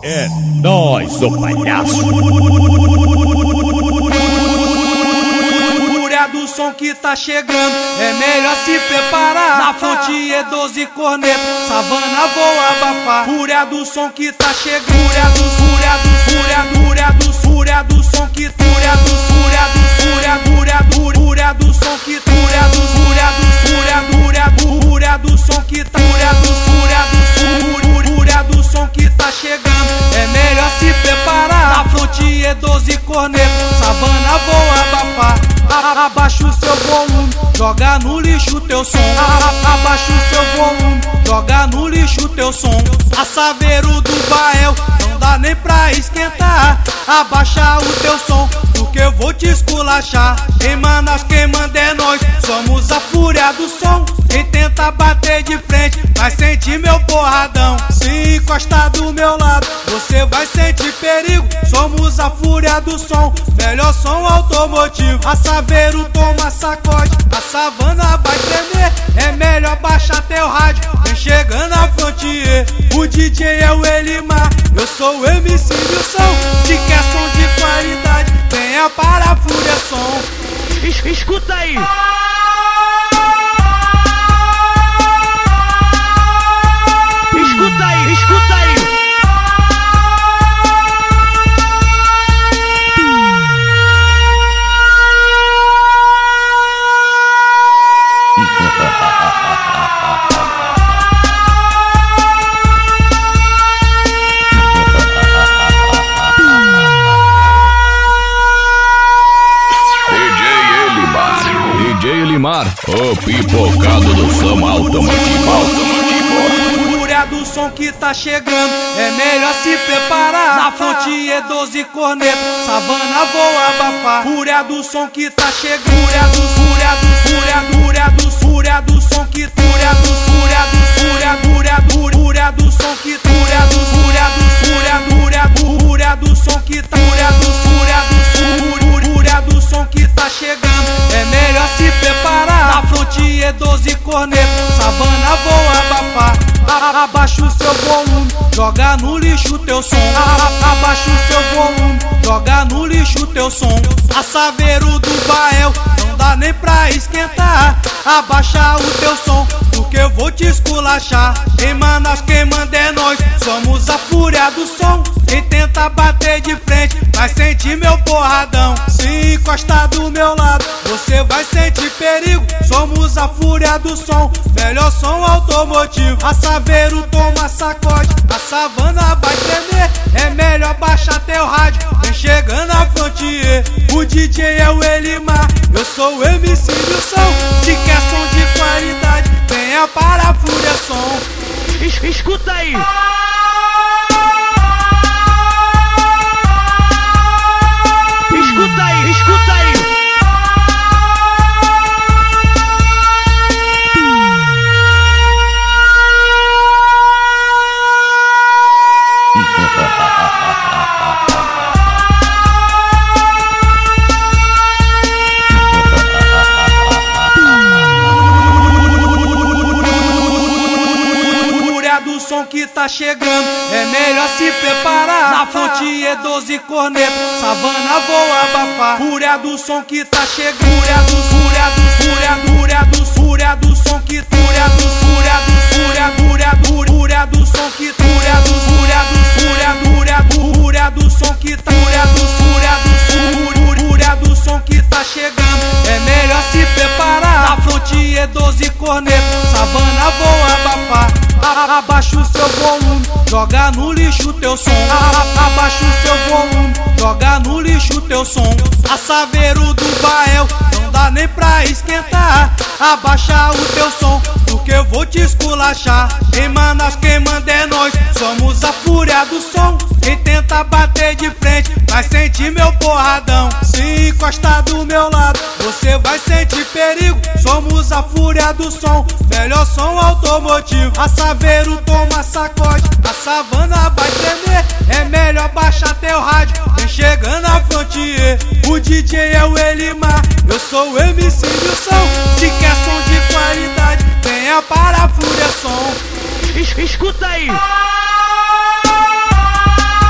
É nóis, ô palhaço. Fúria do som que tá chegando, é melhor se preparar. Na fonte é 12 cornetas, savana vou abafar. Fúria do som que tá chegando, fúria do som que fúria do som que tá chegando, é melhor se preparar. Na fonte é 12 cornetas, savana vou abafar. Abaixa o seu volume, joga no lixo teu som. Abaixa o seu volume, joga no lixo teu som. A Saveiro do Bael, não dá nem pra esquentar. Abaixa o teu som, porque eu vou te esculachar. Em Manaus quem manda é nós, somos a fúria do som. Quem tenta bater de frente vai sentir meu porradão. Se encostar do meu lado, você vai sentir perigo. Somos a fúria do som, melhor som automotivo. A Saveiro toma sacode, a savana vai tremer. É melhor baixar teu rádio, vem chegando a frontier. O DJ é o Elimar, eu sou o MC do som. Se quer som de qualidade, venha para a Fúria Som. Escuta aí! Escuta aí, escuta aí! DJ Elimar, o pipocado do som automotivo. Fúria do som que tá chegando, é melhor se preparar. Na fonte é 12 cornetas, savana vou abafar. Fúria do som que tá chegando, fúria do som que fúria do som que tá chegando, é melhor se preparar. Na fonte é 12 cornetas, savana vou abafar. Abaixa o seu volume, joga no lixo teu som. Abaixa o seu volume, joga no lixo teu som. A Saveiro do Bael, não dá nem pra esquentar. Abaixa o teu som, porque eu vou te esculachar. Em Manaus quem manda é nós, somos a fúria do som. Quem tenta bater de frente vai sentir meu porradão. Se encostar do meu lado, você vai sentir perigo. Somos a fúria do som, melhor som automotivo. A Saveiro toma sacode, a savana vai tremer. É melhor baixar teu rádio, vem chegando a frontier. O DJ é o Elimar, eu sou o MC do som. Se quer som de qualidade, venha para a Fúria Som. Escuta aí! Escuta aí, escuta aí! Do som que tá chegando, é melhor se preparar. Na fonte é 12 cornetas, savana vou abafar. Fúria do som que tá chegando, fúria do som que fúria do som que tá chegando, é melhor se preparar. Na fonte é 12 cornetas, savana vou abafar. Abaixa o seu volume, joga no lixo teu som. Abaixa o seu volume, joga no lixo teu som. A Saveiro do Bael, não dá nem pra esquentar. Abaixa o teu som, porque eu vou te esculachar. Em Manaus quem manda é nós, somos a fúria do som. Quem tenta bater de frente vai sentir meu porradão. Se encostar do meu lado, você vai sentir perigo. Somos a fúria do som, melhor som automotivo. A Saveiro toma sacode, a savana vai tremer. É melhor baixar teu rádio, vem chegando a frontier. O DJ é o Elimar, eu sou o MC do som. Se quer som de qualidade, venha para a Fúria Som. Escuta aí!